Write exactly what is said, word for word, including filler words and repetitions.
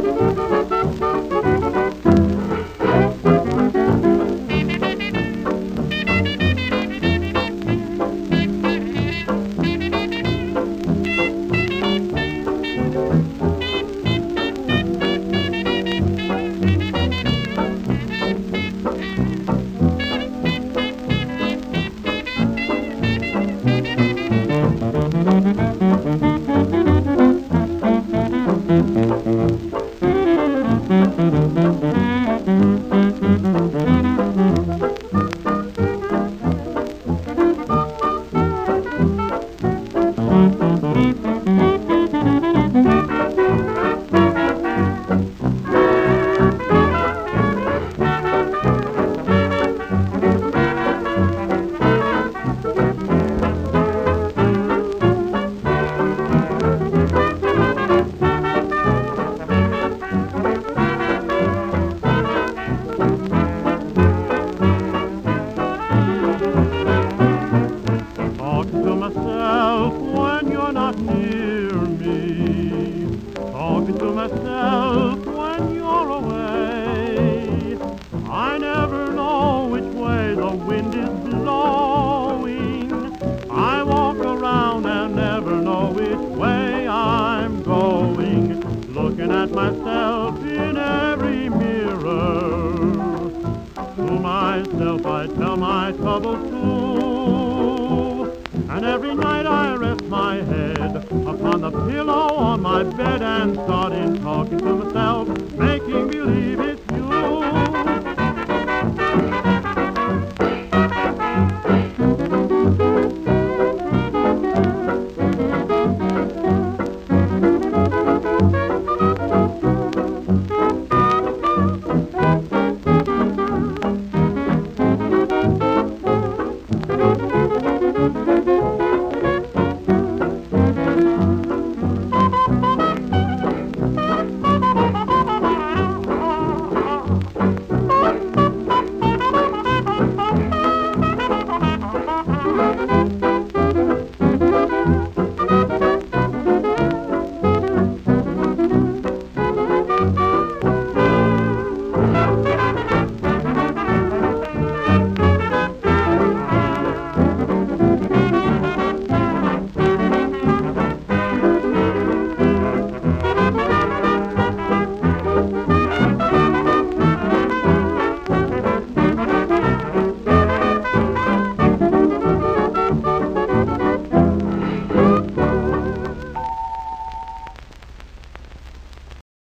When you're not near me, talking to myself when you're away. I never know which way the wind is blowing. I walk around and never know which way I'm going, looking at myself in every mirror. To myself I tell my troubles too, and every night I rest my head upon the pillow on my bed and start in talking to myself, making believe